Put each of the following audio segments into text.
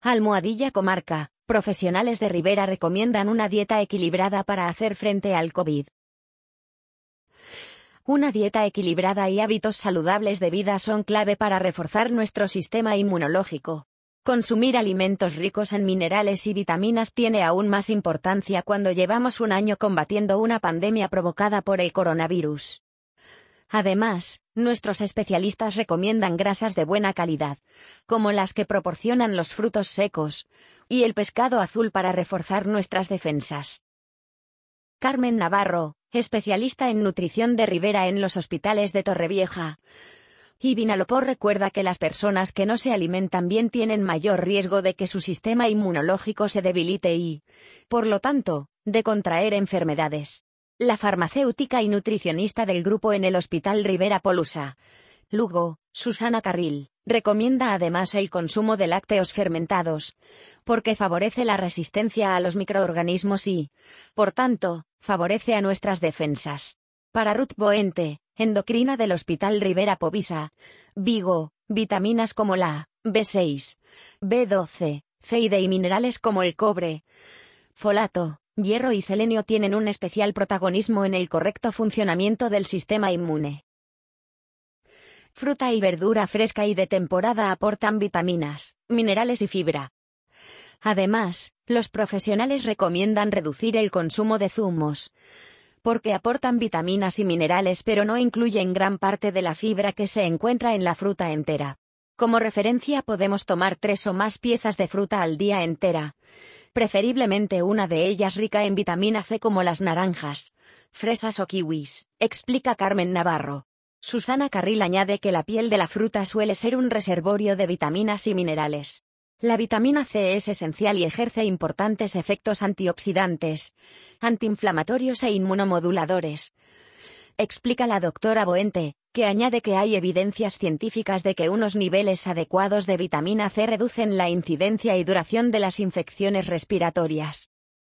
Almohadilla Comarca. Profesionales de Ribera recomiendan una dieta equilibrada para hacer frente al COVID. Una dieta equilibrada y hábitos saludables de vida son clave para reforzar nuestro sistema inmunológico. Consumir alimentos ricos en minerales y vitaminas tiene aún más importancia cuando llevamos un año combatiendo una pandemia provocada por el coronavirus. Además, nuestros especialistas recomiendan grasas de buena calidad, como las que proporcionan los frutos secos, y el pescado azul para reforzar nuestras defensas. Carmen Navarro, especialista en nutrición de Ribera en los hospitales de Torrevieja y Vinalopó, recuerda que las personas que no se alimentan bien tienen mayor riesgo de que su sistema inmunológico se debilite y, por lo tanto, de contraer enfermedades. La farmacéutica y nutricionista del grupo en el Hospital Ribera Polusa, Lugo, Susana Carril, recomienda además el consumo de lácteos fermentados, porque favorece la resistencia a los microorganismos y, por tanto, favorece a nuestras defensas. Para Ruth Boente, endocrina del Hospital Ribera Povisa, Vigo, vitaminas como la B6, B12, C y D y minerales como el cobre, folato, hierro y selenio tienen un especial protagonismo en el correcto funcionamiento del sistema inmune. Fruta y verdura fresca y de temporada aportan vitaminas, minerales y fibra. Además, los profesionales recomiendan reducir el consumo de zumos, porque aportan vitaminas y minerales pero no incluyen gran parte de la fibra que se encuentra en la fruta entera. Como referencia podemos tomar 3 o más piezas de fruta al día entera, preferiblemente una de ellas rica en vitamina C como las naranjas, fresas o kiwis, explica Carmen Navarro. Susana Carril añade que la piel de la fruta suele ser un reservorio de vitaminas y minerales. La vitamina C es esencial y ejerce importantes efectos antioxidantes, antiinflamatorios e inmunomoduladores. Explica la doctora Boente, que añade que hay evidencias científicas de que unos niveles adecuados de vitamina C reducen la incidencia y duración de las infecciones respiratorias.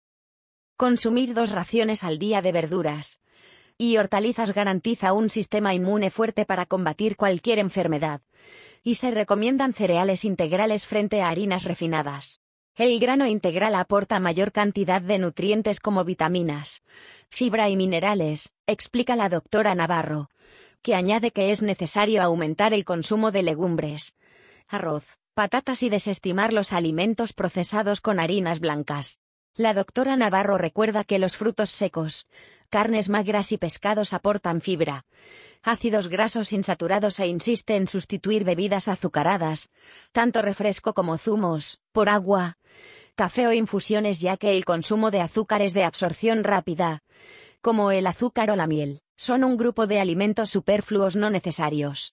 Consumir 2 raciones al día de verduras y hortalizas garantiza un sistema inmune fuerte para combatir cualquier enfermedad, y se recomiendan cereales integrales frente a harinas refinadas. El grano integral aporta mayor cantidad de nutrientes como vitaminas, fibra y minerales, explica la doctora Navarro, que añade que es necesario aumentar el consumo de legumbres, arroz, patatas y desestimar los alimentos procesados con harinas blancas. La doctora Navarro recuerda que los frutos secos, carnes magras y pescados aportan fibra, ácidos grasos insaturados e insiste en sustituir bebidas azucaradas, tanto refresco como zumos, por agua, café o infusiones, ya que el consumo de azúcares de absorción rápida, como el azúcar o la miel, son un grupo de alimentos superfluos no necesarios.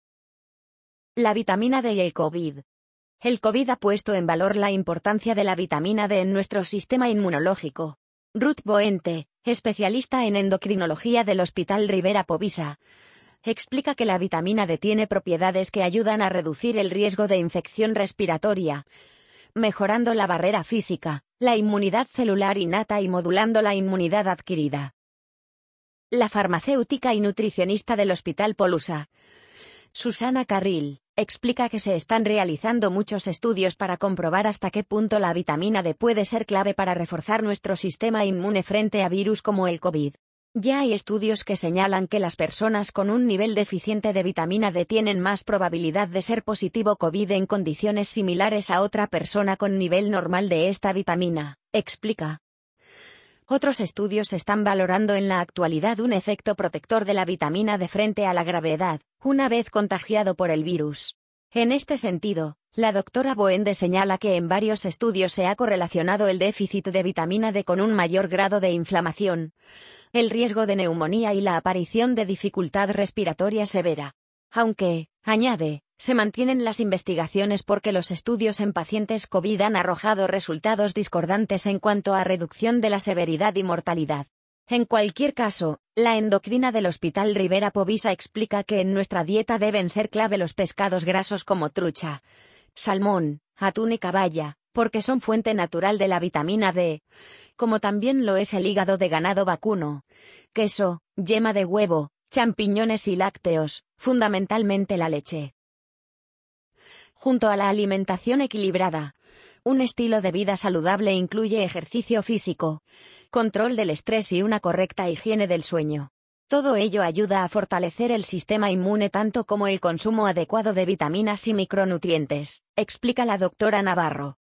La vitamina D y el COVID. El COVID ha puesto en valor la importancia de la vitamina D en nuestro sistema inmunológico. Ruth Boente, especialista en endocrinología del Hospital Ribera Povisa, explica que la vitamina D tiene propiedades que ayudan a reducir el riesgo de infección respiratoria, mejorando la barrera física, la inmunidad celular innata y modulando la inmunidad adquirida. La farmacéutica y nutricionista del Hospital Polusa, Susana Carril, explica que se están realizando muchos estudios para comprobar hasta qué punto la vitamina D puede ser clave para reforzar nuestro sistema inmune frente a virus como el COVID. Ya hay estudios que señalan que las personas con un nivel deficiente de vitamina D tienen más probabilidad de ser positivo COVID en condiciones similares a otra persona con nivel normal de esta vitamina, explica. Otros estudios están valorando en la actualidad un efecto protector de la vitamina D frente a la gravedad, una vez contagiado por el virus. En este sentido, la doctora Boende señala que en varios estudios se ha correlacionado el déficit de vitamina D con un mayor grado de inflamación, el riesgo de neumonía y la aparición de dificultad respiratoria severa. Aunque, añade, se mantienen las investigaciones porque los estudios en pacientes COVID han arrojado resultados discordantes en cuanto a reducción de la severidad y mortalidad. En cualquier caso, la endocrina del Hospital Ribera Povisa explica que en nuestra dieta deben ser clave los pescados grasos como trucha, salmón, atún y caballa, porque son fuente natural de la vitamina D, como también lo es el hígado de ganado vacuno, queso, yema de huevo, champiñones y lácteos, fundamentalmente la leche. Junto a la alimentación equilibrada, Un estilo de vida saludable incluye ejercicio físico, control del estrés y una correcta higiene del sueño. Todo ello ayuda a fortalecer el sistema inmune tanto como el consumo adecuado de vitaminas y micronutrientes, explica la doctora Navarro.